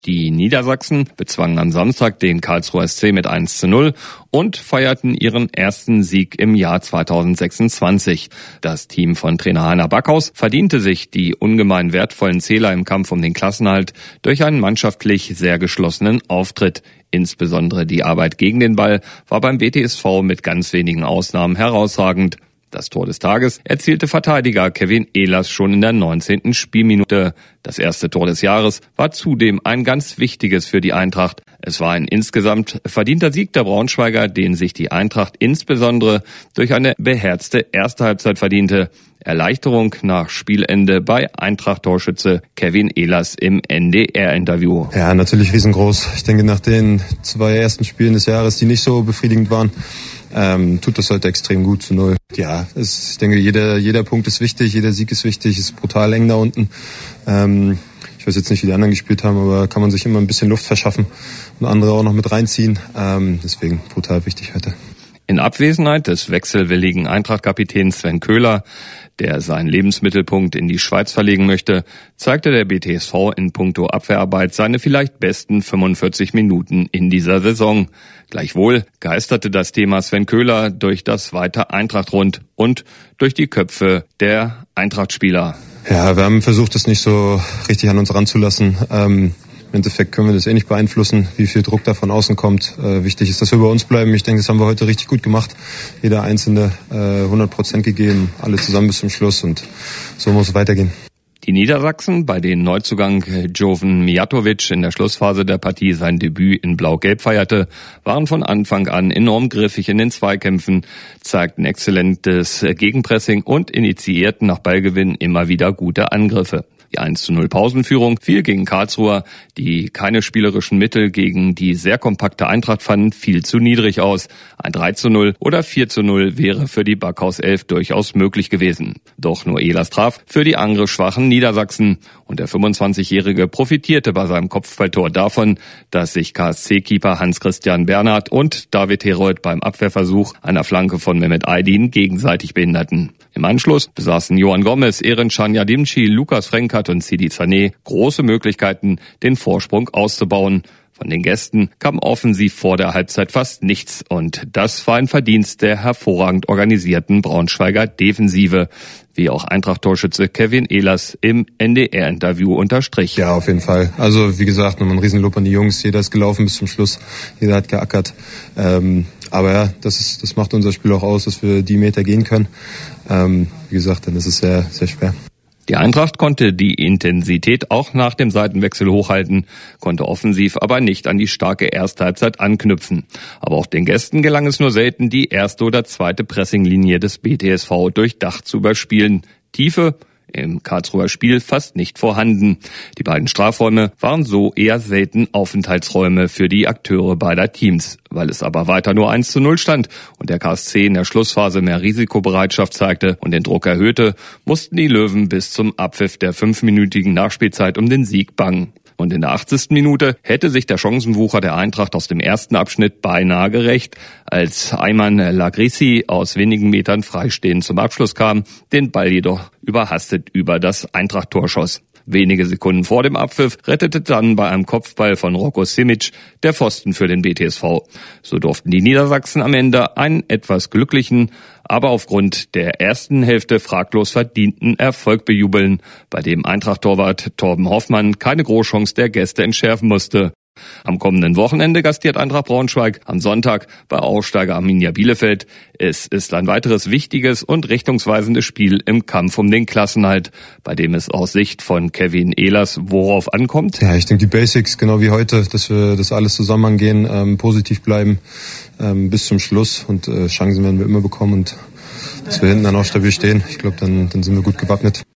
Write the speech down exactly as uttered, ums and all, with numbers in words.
Die Niedersachsen bezwangen am Samstag den Karlsruher S C mit eins zu null und feierten ihren ersten Sieg im Jahr zweitausendsechsundzwanzig. Das Team von Trainer Heiner Backhaus verdiente sich die ungemein wertvollen Zähler im Kampf um den Klassenerhalt durch einen mannschaftlich sehr geschlossenen Auftritt. Insbesondere die Arbeit gegen den Ball war beim B T S V mit ganz wenigen Ausnahmen herausragend. Das Tor des Tages erzielte Verteidiger Kevin Ehlers schon in der neunzehnten Spielminute. Das erste Tor des Jahres war zudem ein ganz wichtiges für die Eintracht. Es war ein insgesamt verdienter Sieg der Braunschweiger, den sich die Eintracht insbesondere durch eine beherzte erste Halbzeit verdiente. Erleichterung nach Spielende bei Eintracht-Torschütze Kevin Ehlers im N D R-Interview. Ja, natürlich riesengroß. Ich denke, nach den zwei ersten Spielen des Jahres, die nicht so befriedigend waren, ähm, tut das heute extrem gut zu null. Ja, es, ich denke, jeder, jeder Punkt ist wichtig, jeder Sieg ist wichtig, es ist brutal eng da unten. Ähm, ich weiß jetzt nicht, wie die anderen gespielt haben, aber kann man sich immer ein bisschen Luft verschaffen und andere auch noch mit reinziehen. Ähm, deswegen brutal wichtig heute. In Abwesenheit des wechselwilligen Eintracht-Kapitäns Sven Köhler, der seinen Lebensmittelpunkt in die Schweiz verlegen möchte, zeigte der B T S V in puncto Abwehrarbeit seine vielleicht besten fünfundvierzig Minuten in dieser Saison. Gleichwohl geisterte das Thema Sven Köhler durch das weite Eintracht-Rund und durch die Köpfe der Eintracht-Spieler. Ja, wir haben versucht, das nicht so richtig an uns ranzulassen. Ähm Im Endeffekt können wir das eh nicht beeinflussen, wie viel Druck da von außen kommt. Äh, wichtig ist, dass wir bei uns bleiben. Ich denke, das haben wir heute richtig gut gemacht. Jeder Einzelne äh, hundert Prozent gegeben, alle zusammen bis zum Schluss und so muss es weitergehen. Die Niedersachsen, bei denen Neuzugang Jovan Mijatovic in der Schlussphase der Partie sein Debüt in Blau-Gelb feierte, waren von Anfang an enorm griffig in den Zweikämpfen, zeigten exzellentes Gegenpressing und initiierten nach Ballgewinn immer wieder gute Angriffe. Die eins zu null Pausenführung fiel gegen Karlsruher, die keine spielerischen Mittel gegen die sehr kompakte Eintracht fanden, viel zu niedrig aus. Ein drei zu null oder vier zu null wäre für die Backhaus-Elf durchaus möglich gewesen. Doch nur Ehlers traf für die angriffsschwachen Niedersachsen. Und der fünfundzwanzigjährige profitierte bei seinem Kopfballtor davon, dass sich K S C-Keeper Hans-Christian Bernhard und David Herold beim Abwehrversuch einer Flanke von Mehmet Aydin gegenseitig behinderten. Im Anschluss besaßen Johan Gomez, Erencan Yadimci, Lukas Frenkat und Sidi Sané große Möglichkeiten, den Vorsprung auszubauen. Von den Gästen kam offensiv vor der Halbzeit fast nichts und das war ein Verdienst der hervorragend organisierten Braunschweiger Defensive, wie auch Eintracht-Torschütze Kevin Ehlers im N D R-Interview unterstrich. Ja, auf jeden Fall. Also wie gesagt, nochmal ein Riesenlob an die Jungs. Jeder ist gelaufen bis zum Schluss, jeder hat geackert. Ähm, aber ja, das ist, das macht unser Spiel auch aus, dass wir die Meter gehen können. Ähm, wie gesagt, dann ist es sehr, sehr schwer. Die Eintracht konnte die Intensität auch nach dem Seitenwechsel hochhalten, konnte offensiv aber nicht an die starke erste Halbzeit anknüpfen. Aber auch den Gästen gelang es nur selten, die erste oder zweite Pressinglinie des B T S V durchdacht zu überspielen. Tiefe im Karlsruher Spiel fast nicht vorhanden. Die beiden Strafräume waren so eher selten Aufenthaltsräume für die Akteure beider Teams. Weil es aber weiter nur eins zu null stand und der K S C in der Schlussphase mehr Risikobereitschaft zeigte und den Druck erhöhte, mussten die Löwen bis zum Abpfiff der fünfminütigen Nachspielzeit um den Sieg bangen. Und in der achtzigsten Minute hätte sich der Chancenwucher der Eintracht aus dem ersten Abschnitt beinahe gerächt, als Ayman Lagrissi aus wenigen Metern freistehend zum Abschluss kam, den Ball jedoch überhastet über das Eintracht-Tor schoss. Wenige Sekunden vor dem Abpfiff rettete dann bei einem Kopfball von Rocco Simic der Pfosten für den B T S V. So durften die Niedersachsen am Ende einen etwas glücklichen, aber aufgrund der ersten Hälfte fraglos verdienten Erfolg bejubeln, bei dem Eintracht-Torwart Torben Hoffmann keine Großchance der Gäste entschärfen musste. Am kommenden Wochenende gastiert Eintracht Braunschweig, am Sonntag bei Aufsteiger Arminia Bielefeld. Es ist ein weiteres wichtiges und richtungsweisendes Spiel im Kampf um den Klassenerhalt, bei dem es aus Sicht von Kevin Ehlers worauf ankommt. Ja, ich denke die Basics, genau wie heute, dass wir das alles zusammen angehen, ähm, positiv bleiben ähm, bis zum Schluss und äh, Chancen werden wir immer bekommen und dass wir hinten dann auch stabil stehen. Ich glaube, dann, dann sind wir gut gewappnet.